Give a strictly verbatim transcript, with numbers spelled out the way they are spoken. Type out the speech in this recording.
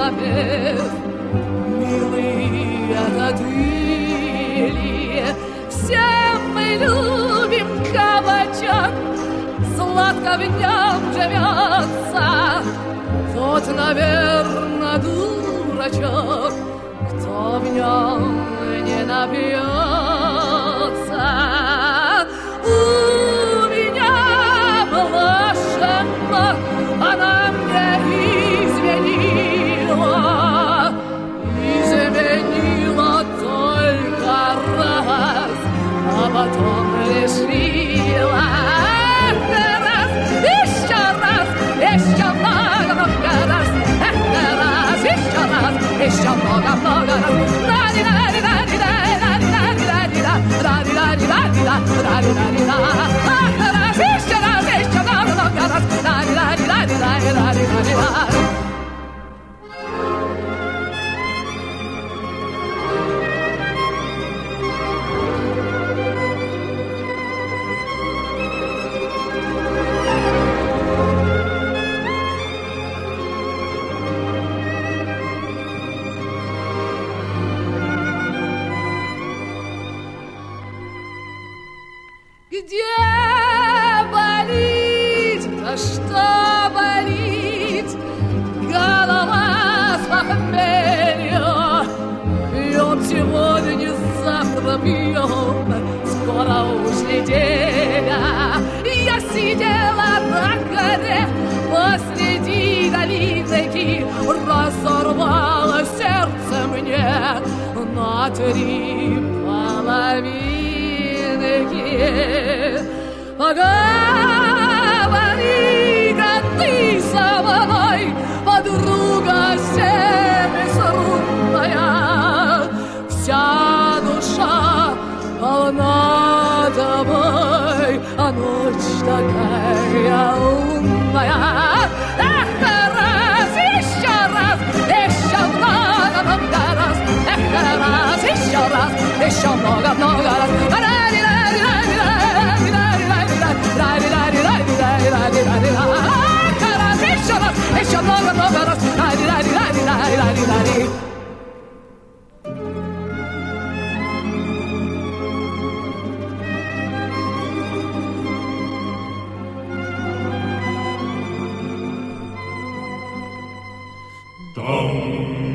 напев. Милый, это ты ли? Все мы любим кабачок, сладко в нем живется. Тот, наверно, дурачок, кто в нем не напьется. У меня блаженно она мне изменила, изменила только раз, а потом лишила. Раз, еще раз, еще много-много раз, раз, еще раз, еще много-много раз. Где болит, да что болит, голова с похмелья. Пьем сегодня, завтра пьем, скоро уж неделя. Я сидела на горе посреди долинки, разорвала сердце мне на три половины. Поговори-ка ты со мной, подруга семисрунная. Вся душа полна тобой, а ночь такая умная. Эх, раз, еще раз, еще много-много раз. Эх, раз, еще раз, еще много-много раз. Еще много-много раз. Дом